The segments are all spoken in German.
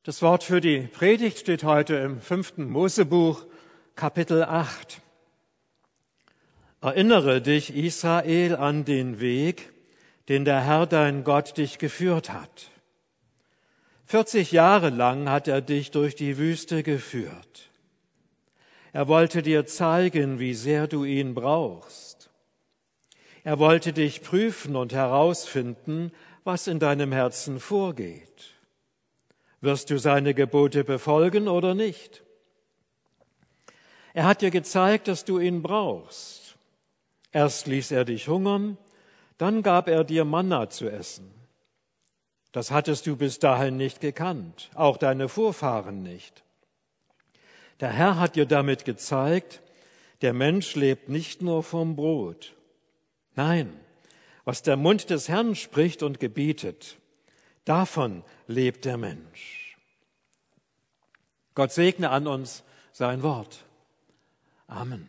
Das Wort für die Predigt steht heute im 5. Mosebuch, Kapitel 8. Erinnere dich, Israel, an den Weg, den der Herr dein Gott dich geführt hat. 40 Jahre lang hat er dich durch die Wüste geführt. Er wollte dir zeigen, wie sehr du ihn brauchst. Er wollte dich prüfen und herausfinden, was in deinem Herzen vorgeht. Wirst du seine Gebote befolgen oder nicht? Er hat dir gezeigt, dass du ihn brauchst. Erst ließ er dich hungern, dann gab er dir Manna zu essen. Das hattest du bis dahin nicht gekannt, auch deine Vorfahren nicht. Der Herr hat dir damit gezeigt, der Mensch lebt nicht nur vom Brot. Nein, was der Mund des Herrn spricht und gebietet, davon lebt der Mensch. Gott segne an uns sein Wort. Amen.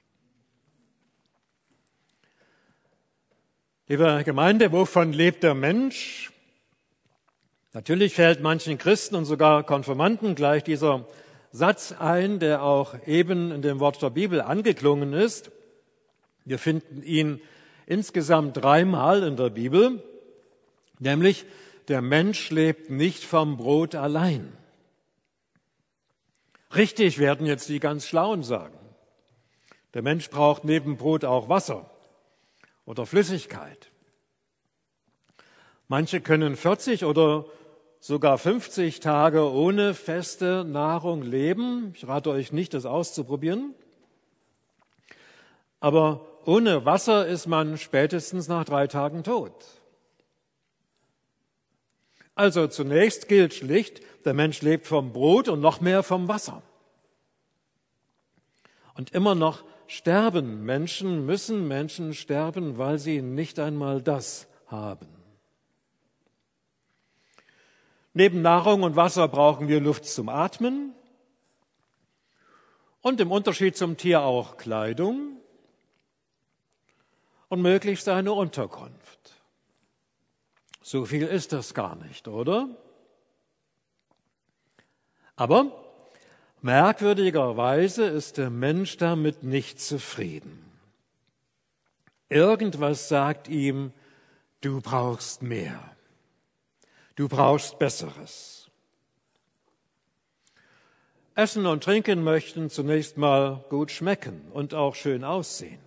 Liebe Gemeinde, wovon lebt der Mensch? Natürlich fällt manchen Christen und sogar Konfirmanden gleich dieser Satz ein, der auch eben in dem Wort der Bibel angeklungen ist. Wir finden ihn insgesamt 3-mal in der Bibel, nämlich der Mensch lebt nicht vom Brot allein. Richtig werden jetzt die ganz Schlauen sagen. Der Mensch braucht neben Brot auch Wasser oder Flüssigkeit. Manche können 40 oder sogar 50 Tage ohne feste Nahrung leben. Ich rate euch nicht, das auszuprobieren. Aber ohne Wasser ist man spätestens nach 3 Tagen tot. Also zunächst gilt schlicht, der Mensch lebt vom Brot und noch mehr vom Wasser. Und immer noch müssen Menschen sterben, weil sie nicht einmal das haben. Neben Nahrung und Wasser brauchen wir Luft zum Atmen und im Unterschied zum Tier auch Kleidung und möglichst eine Unterkunft. So viel ist das gar nicht, oder? Aber merkwürdigerweise ist der Mensch damit nicht zufrieden. Irgendwas sagt ihm, du brauchst mehr. Du brauchst Besseres. Essen und Trinken möchten zunächst mal gut schmecken und auch schön aussehen.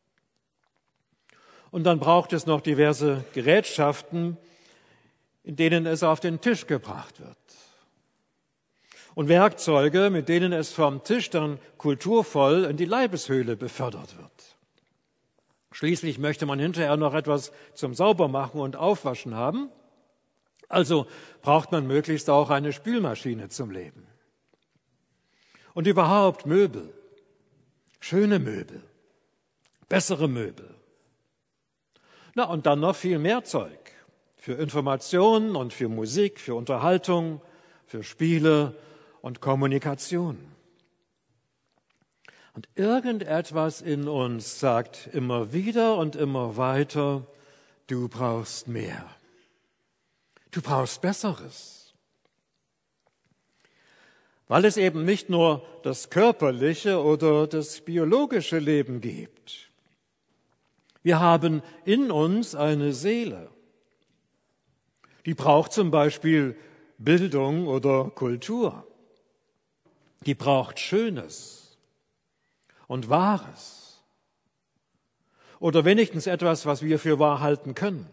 Und dann braucht es noch diverse Gerätschaften, in denen es auf den Tisch gebracht wird. Und Werkzeuge, mit denen es vom Tisch dann kulturvoll in die Leibeshöhle befördert wird. Schließlich möchte man hinterher noch etwas zum Saubermachen und Aufwaschen haben. Also braucht man möglichst auch eine Spülmaschine zum Leben. Und überhaupt Möbel, schöne Möbel, bessere Möbel. Na, und dann noch viel mehr Zeug für Informationen und für Musik, für Unterhaltung, für Spiele und Kommunikation. Und irgendetwas in uns sagt immer wieder und immer weiter, du brauchst mehr. Du brauchst Besseres. Weil es eben nicht nur das körperliche oder das biologische Leben gibt. Wir haben in uns eine Seele. Die braucht zum Beispiel Bildung oder Kultur. Die braucht Schönes und Wahres. Oder wenigstens etwas, was wir für wahr halten können.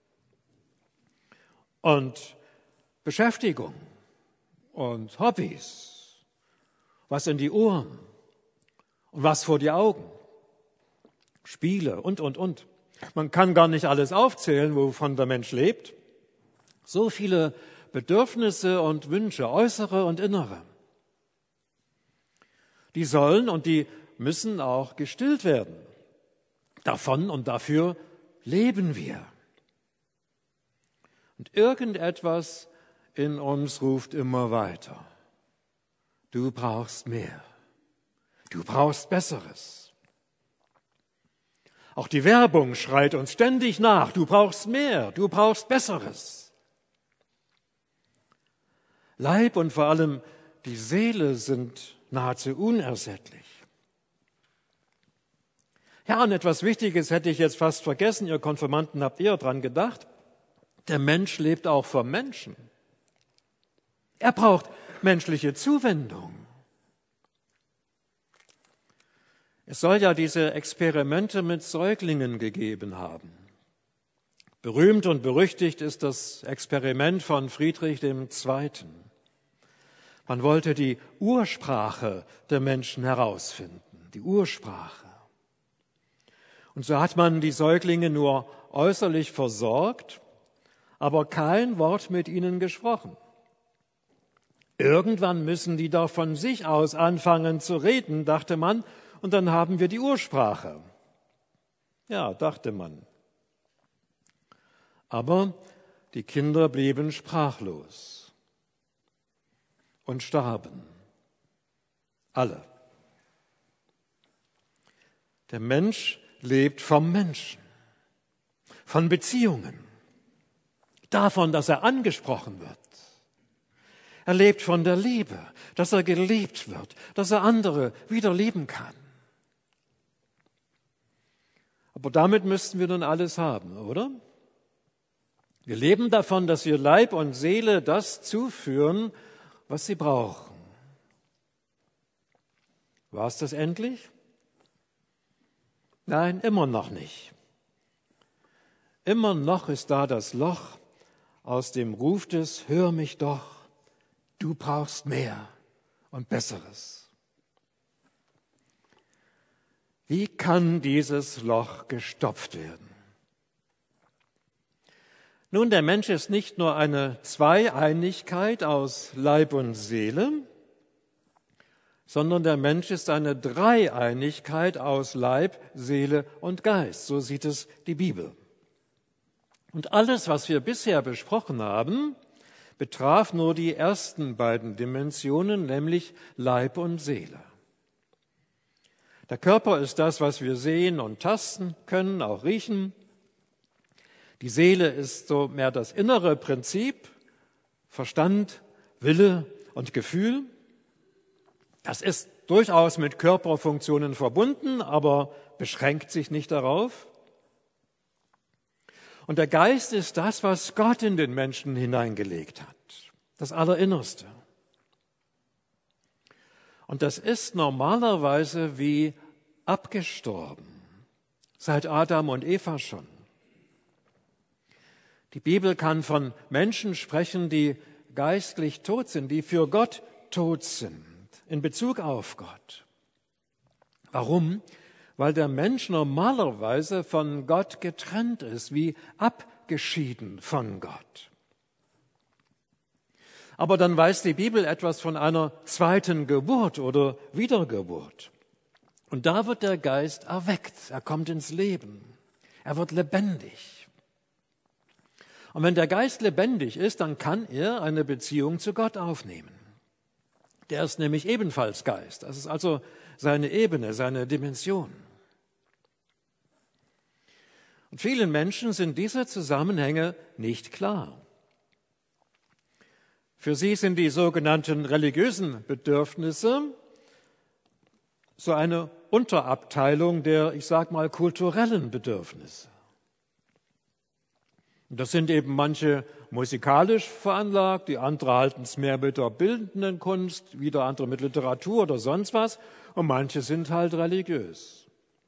Und Beschäftigung und Hobbys. Was in die Ohren und was vor die Augen. Spiele und. Man kann gar nicht alles aufzählen, wovon der Mensch lebt. So viele Bedürfnisse und Wünsche, äußere und innere. Die sollen und die müssen auch gestillt werden. Davon und dafür leben wir. Und irgendetwas in uns ruft immer weiter. Du brauchst mehr. Du brauchst Besseres. Auch die Werbung schreit uns ständig nach. Du brauchst mehr. Du brauchst Besseres. Leib und vor allem die Seele sind nahezu unersättlich. Ja, und etwas Wichtiges hätte ich jetzt fast vergessen. Ihr Konfirmanden habt eher dran gedacht. Der Mensch lebt auch vom Menschen. Er braucht menschliche Zuwendung. Es soll ja diese Experimente mit Säuglingen gegeben haben. Berühmt und berüchtigt ist das Experiment von Friedrich II. Man wollte die Ursprache der Menschen herausfinden, die Ursprache. Und so hat man die Säuglinge nur äußerlich versorgt, aber kein Wort mit ihnen gesprochen. Irgendwann müssen die doch von sich aus anfangen zu reden, dachte man, und dann haben wir die Ursprache. Ja, dachte man. Aber die Kinder blieben sprachlos und starben. Alle. Der Mensch lebt vom Menschen, von Beziehungen, davon, dass er angesprochen wird. Er lebt von der Liebe, dass er geliebt wird, dass er andere wieder lieben kann. Aber damit müssten wir nun alles haben, oder? Wir leben davon, dass wir Leib und Seele das zuführen, was sie brauchen. War es das endlich? Nein, immer noch nicht. Immer noch ist da das Loch, aus dem ruft es, hör mich doch, du brauchst mehr und Besseres. Wie kann dieses Loch gestopft werden? Nun, der Mensch ist nicht nur eine Zweieinigkeit aus Leib und Seele, sondern der Mensch ist eine Dreieinigkeit aus Leib, Seele und Geist. So sieht es die Bibel. Und alles, was wir bisher besprochen haben, betraf nur die ersten beiden Dimensionen, nämlich Leib und Seele. Der Körper ist das, was wir sehen und tasten können, auch riechen. Die Seele ist so mehr das innere Prinzip, Verstand, Wille und Gefühl. Das ist durchaus mit Körperfunktionen verbunden, aber beschränkt sich nicht darauf. Und der Geist ist das, was Gott in den Menschen hineingelegt hat, das Allerinnerste. Und das ist normalerweise wie abgestorben, seit Adam und Eva schon. Die Bibel kann von Menschen sprechen, die geistlich tot sind, die für Gott tot sind, in Bezug auf Gott. Warum? Weil der Mensch normalerweise von Gott getrennt ist, wie abgeschieden von Gott. Aber dann weiß die Bibel etwas von einer zweiten Geburt oder Wiedergeburt. Und da wird der Geist erweckt, er kommt ins Leben, er wird lebendig. Und wenn der Geist lebendig ist, dann kann er eine Beziehung zu Gott aufnehmen. Der ist nämlich ebenfalls Geist. Das ist also seine Ebene, seine Dimension. Und vielen Menschen sind diese Zusammenhänge nicht klar. Für sie sind die sogenannten religiösen Bedürfnisse so eine Unterabteilung der, ich sag mal, kulturellen Bedürfnisse. Und das sind eben manche musikalisch veranlagt, die andere halten es mehr mit der bildenden Kunst, wieder andere mit Literatur oder sonst was, und manche sind halt religiös.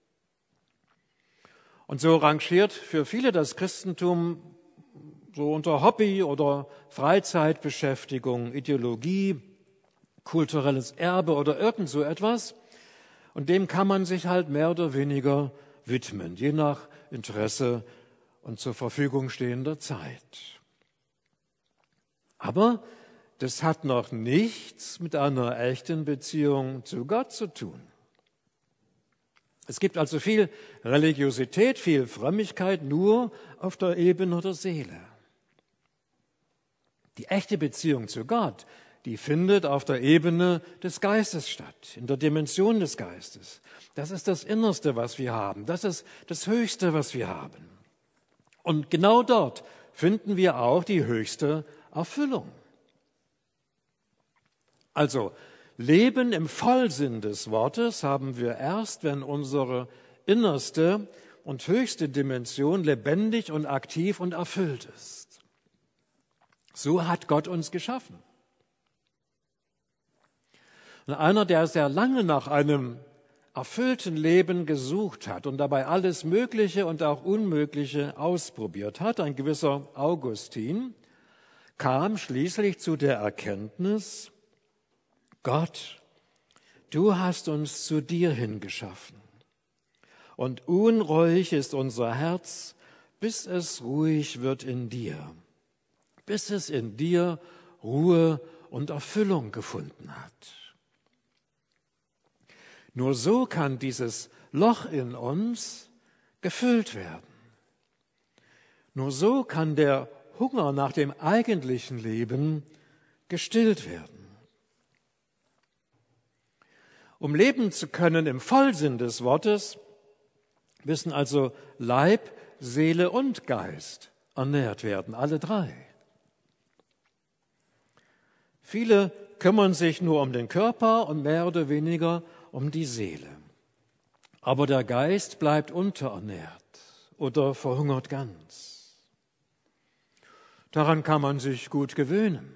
Und so rangiert für viele das Christentum so unter Hobby oder Freizeitbeschäftigung, Ideologie, kulturelles Erbe oder irgend so etwas. Und dem kann man sich halt mehr oder weniger widmen, je nach Interesse und zur Verfügung stehender Zeit. Aber das hat noch nichts mit einer echten Beziehung zu Gott zu tun. Es gibt also viel Religiosität, viel Frömmigkeit nur auf der Ebene der Seele. Die echte Beziehung zu Gott, die findet auf der Ebene des Geistes statt, in der Dimension des Geistes. Das ist das Innerste, was wir haben. Das ist das Höchste, was wir haben. Und genau dort finden wir auch die höchste Erfüllung. Also Leben im Vollsinn des Wortes haben wir erst, wenn unsere innerste und höchste Dimension lebendig und aktiv und erfüllt ist. So hat Gott uns geschaffen. Und einer, der sehr lange nach einem erfüllten Leben gesucht hat und dabei alles Mögliche und auch Unmögliche ausprobiert hat, ein gewisser Augustin, kam schließlich zu der Erkenntnis: Gott, du hast uns zu dir hingeschaffen. Und unruhig ist unser Herz, bis es ruhig wird in dir, bis es in dir Ruhe und Erfüllung gefunden hat. Nur so kann dieses Loch in uns gefüllt werden. Nur so kann der Hunger nach dem eigentlichen Leben gestillt werden. Um leben zu können im Vollsinn des Wortes, müssen also Leib, Seele und Geist ernährt werden, alle drei. Viele kümmern sich nur um den Körper und mehr oder weniger um die Seele. Aber der Geist bleibt unterernährt oder verhungert ganz. Daran kann man sich gut gewöhnen.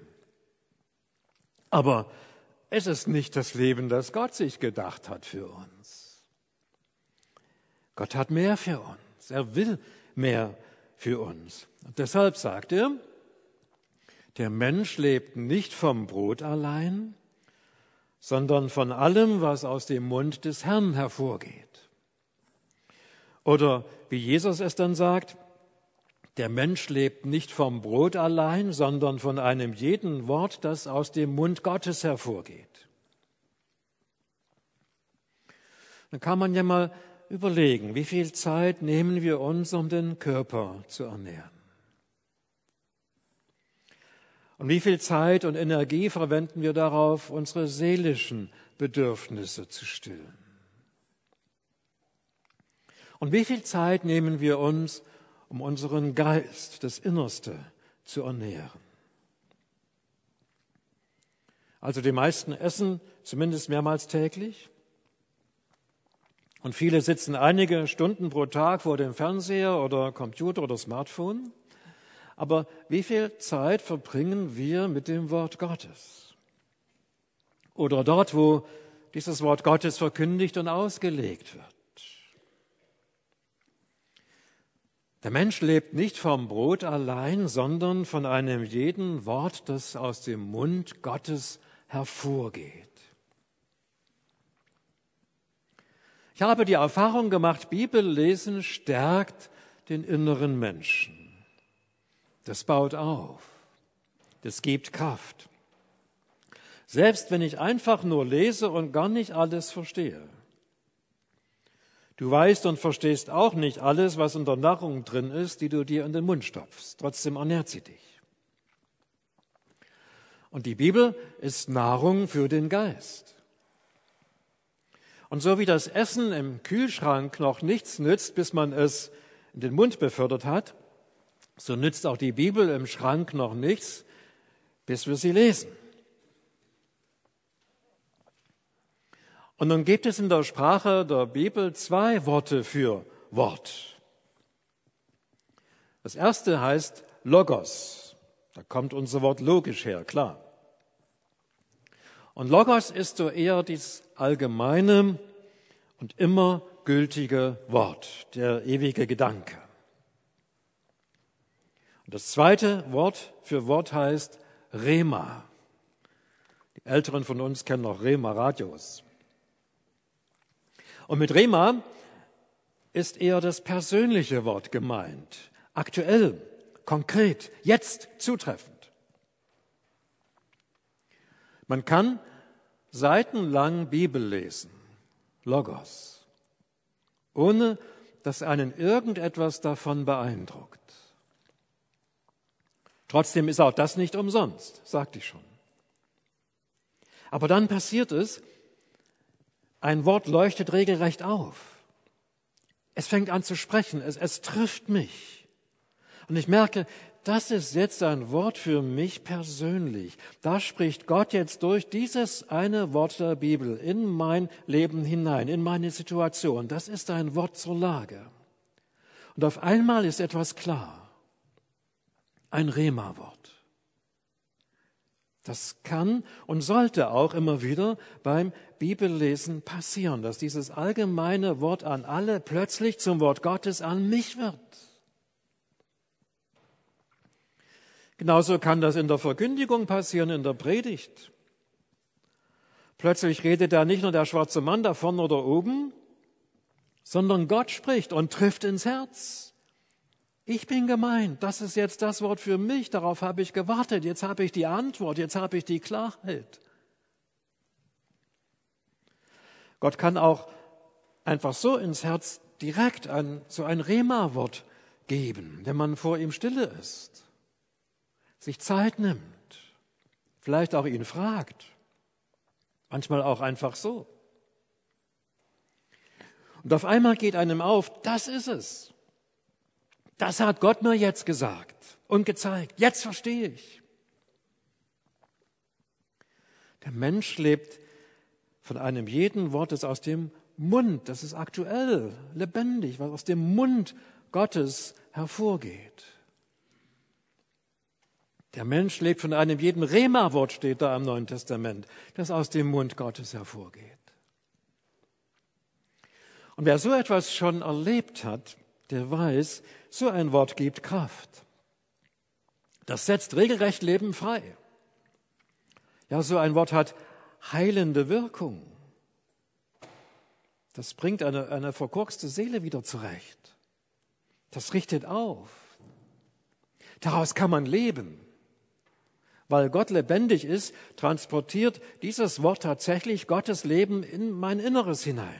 Aber es ist nicht das Leben, das Gott sich gedacht hat für uns. Gott hat mehr für uns. Er will mehr für uns. Und deshalb sagt er, der Mensch lebt nicht vom Brot allein, sondern von allem, was aus dem Mund des Herrn hervorgeht. Oder wie Jesus es dann sagt, der Mensch lebt nicht vom Brot allein, sondern von einem jeden Wort, das aus dem Mund Gottes hervorgeht. Dann kann man ja mal überlegen, wie viel Zeit nehmen wir uns, um den Körper zu ernähren? Und wie viel Zeit und Energie verwenden wir darauf, unsere seelischen Bedürfnisse zu stillen? Und wie viel Zeit nehmen wir uns, um unseren Geist, das Innerste, zu ernähren? Also die meisten essen zumindest mehrmals täglich. Und viele sitzen einige Stunden pro Tag vor dem Fernseher oder Computer oder Smartphone. Aber wie viel Zeit verbringen wir mit dem Wort Gottes? Oder dort, wo dieses Wort Gottes verkündigt und ausgelegt wird? Der Mensch lebt nicht vom Brot allein, sondern von einem jeden Wort, das aus dem Mund Gottes hervorgeht. Ich habe die Erfahrung gemacht, Bibellesen stärkt den inneren Menschen. Das baut auf, das gibt Kraft. Selbst wenn ich einfach nur lese und gar nicht alles verstehe. Du weißt und verstehst auch nicht alles, was in der Nahrung drin ist, die du dir in den Mund stopfst. Trotzdem ernährt sie dich. Und die Bibel ist Nahrung für den Geist. Und so wie das Essen im Kühlschrank noch nichts nützt, bis man es in den Mund befördert hat, so nützt auch die Bibel im Schrank noch nichts, bis wir sie lesen. Und nun gibt es in der Sprache der Bibel zwei Worte für Wort. Das erste heißt Logos. Da kommt unser Wort logisch her, klar. Und Logos ist so eher das allgemeine und immer gültige Wort, der ewige Gedanke. Und das zweite Wort für Wort heißt Rema. Die Älteren von uns kennen noch Rema-Radios. Und mit Rema ist eher das persönliche Wort gemeint. Aktuell, konkret, jetzt zutreffend. Man kann seitenlang Bibel lesen, Logos, ohne dass einen irgendetwas davon beeindruckt. Trotzdem ist auch das nicht umsonst, sagte ich schon. Aber dann passiert es, ein Wort leuchtet regelrecht auf. Es fängt an zu sprechen, es trifft mich. Und ich merke, das ist jetzt ein Wort für mich persönlich. Da spricht Gott jetzt durch dieses eine Wort der Bibel in mein Leben hinein, in meine Situation. Das ist ein Wort zur Lage. Und auf einmal ist etwas klar. Ein Rema-Wort. Das kann und sollte auch immer wieder beim Bibellesen passieren, dass dieses allgemeine Wort an alle plötzlich zum Wort Gottes an mich wird. Genauso kann das in der Verkündigung passieren, in der Predigt. Plötzlich redet da nicht nur der schwarze Mann da vorne oder oben, sondern Gott spricht und trifft ins Herz. Ich bin gemeint, das ist jetzt das Wort für mich, darauf habe ich gewartet, jetzt habe ich die Antwort, jetzt habe ich die Klarheit. Gott kann auch einfach so ins Herz direkt so ein Rema-Wort geben, wenn man vor ihm stille ist, sich Zeit nimmt, vielleicht auch ihn fragt, manchmal auch einfach so. Und auf einmal geht einem auf, das ist es. Das hat Gott mir jetzt gesagt und gezeigt. Jetzt verstehe ich. Der Mensch lebt von einem jeden Wort, das aus dem Mund, das ist aktuell, lebendig, was aus dem Mund Gottes hervorgeht. Der Mensch lebt von einem jeden Rema-Wort, steht da im Neuen Testament, das aus dem Mund Gottes hervorgeht. Und wer so etwas schon erlebt hat, der weiß, so ein Wort gibt Kraft. Das setzt regelrecht Leben frei. Ja, so ein Wort hat heilende Wirkung. Das bringt eine verkorkste Seele wieder zurecht. Das richtet auf. Daraus kann man leben. Weil Gott lebendig ist, transportiert dieses Wort tatsächlich Gottes Leben in mein Inneres hinein.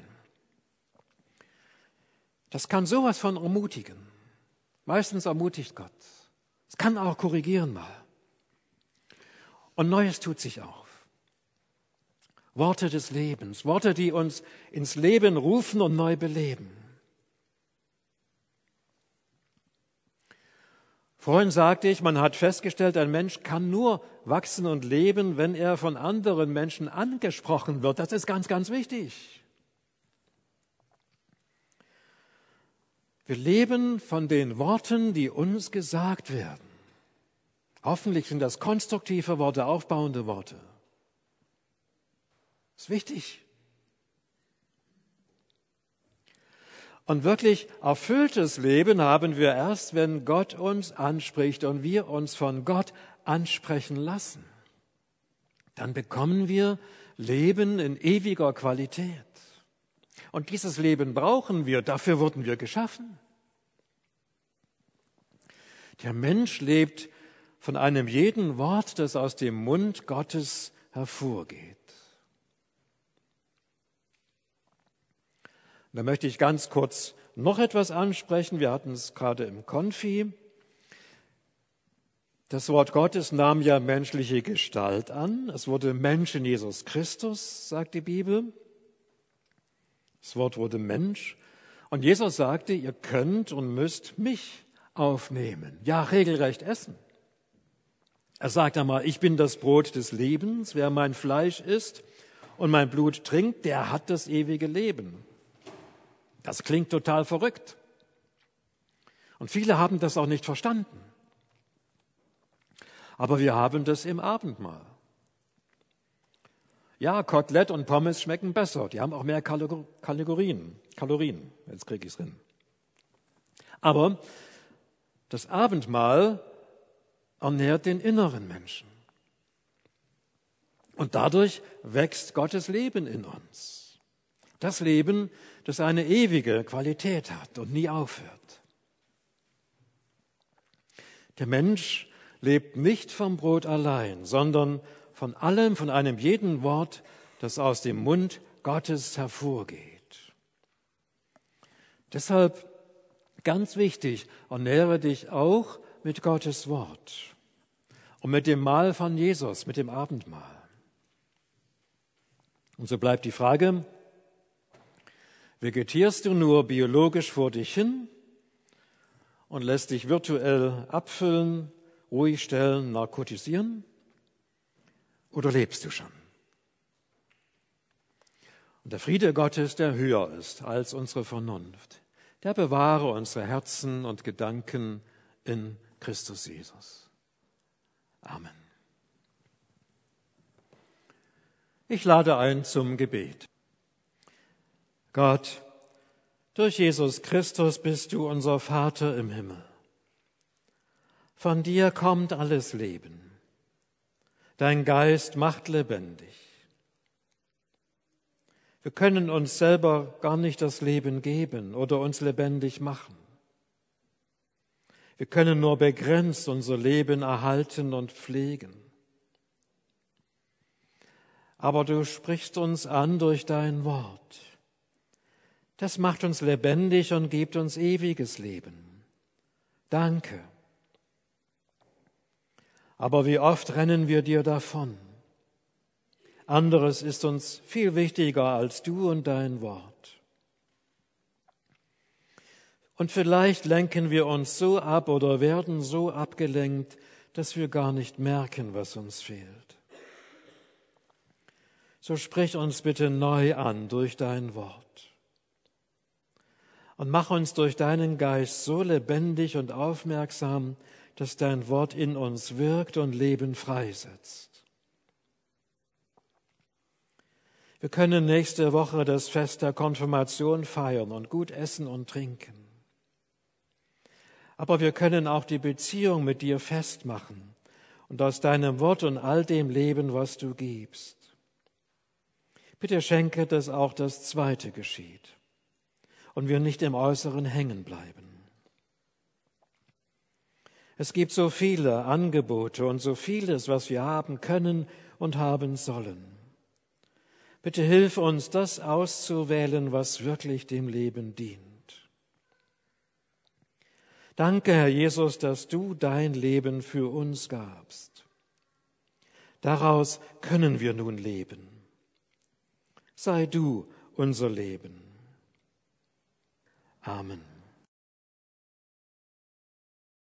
Das kann sowas von ermutigen. Meistens ermutigt Gott. Es kann auch korrigieren mal. Und Neues tut sich auf. Worte des Lebens, Worte, die uns ins Leben rufen und neu beleben. Vorhin sagte ich, man hat festgestellt, ein Mensch kann nur wachsen und leben, wenn er von anderen Menschen angesprochen wird. Das ist ganz, ganz wichtig. Wir leben von den Worten, die uns gesagt werden. Hoffentlich sind das konstruktive Worte, aufbauende Worte. Das ist wichtig. Und wirklich erfülltes Leben haben wir erst, wenn Gott uns anspricht und wir uns von Gott ansprechen lassen. Dann bekommen wir Leben in ewiger Qualität. Und dieses Leben brauchen wir, dafür wurden wir geschaffen. Der Mensch lebt von einem jeden Wort, das aus dem Mund Gottes hervorgeht. Da möchte ich ganz kurz noch etwas ansprechen. Wir hatten es gerade im Konfi. Das Wort Gottes nahm ja menschliche Gestalt an. Es wurde Mensch in Jesus Christus, sagt die Bibel. Das Wort wurde Mensch. Und Jesus sagte, ihr könnt und müsst mich aufnehmen. Ja, regelrecht essen. Er sagt einmal, ich bin das Brot des Lebens. Wer mein Fleisch isst und mein Blut trinkt, der hat das ewige Leben. Das klingt total verrückt. Und viele haben das auch nicht verstanden. Aber wir haben das im Abendmahl. Ja, Kotelett und Pommes schmecken besser. Die haben auch mehr Kalorien. Jetzt kriege ich es hin. Aber das Abendmahl ernährt den inneren Menschen. Und dadurch wächst Gottes Leben in uns. Das Leben, das eine ewige Qualität hat und nie aufhört. Der Mensch lebt nicht vom Brot allein, sondern von allem, von einem jeden Wort, das aus dem Mund Gottes hervorgeht. Deshalb ganz wichtig, ernähre dich auch mit Gottes Wort und mit dem Mahl von Jesus, mit dem Abendmahl. Und so bleibt die Frage, vegetierst du nur biologisch vor dich hin und lässt dich virtuell abfüllen, ruhig stellen, narkotisieren? Oder lebst du schon? Und der Friede Gottes, der höher ist als unsere Vernunft, der bewahre unsere Herzen und Gedanken in Christus Jesus. Amen. Ich lade ein zum Gebet. Gott, durch Jesus Christus bist du unser Vater im Himmel. Von dir kommt alles Leben. Dein Geist macht lebendig. Wir können uns selber gar nicht das Leben geben oder uns lebendig machen. Wir können nur begrenzt unser Leben erhalten und pflegen. Aber du sprichst uns an durch dein Wort. Das macht uns lebendig und gibt uns ewiges Leben. Danke. Aber wie oft rennen wir dir davon? Anderes ist uns viel wichtiger als du und dein Wort. Und vielleicht lenken wir uns so ab oder werden so abgelenkt, dass wir gar nicht merken, was uns fehlt. So sprich uns bitte neu an durch dein Wort. Und mach uns durch deinen Geist so lebendig und aufmerksam, dass dein Wort in uns wirkt und Leben freisetzt. Wir können nächste Woche das Fest der Konfirmation feiern und gut essen und trinken. Aber wir können auch die Beziehung mit dir festmachen und aus deinem Wort und all dem leben, was du gibst. Bitte schenke, dass auch das Zweite geschieht und wir nicht im Äußeren hängen bleiben. Es gibt so viele Angebote und so vieles, was wir haben können und haben sollen. Bitte hilf uns, das auszuwählen, was wirklich dem Leben dient. Danke, Herr Jesus, dass du dein Leben für uns gabst. Daraus können wir nun leben. Sei du unser Leben. Amen.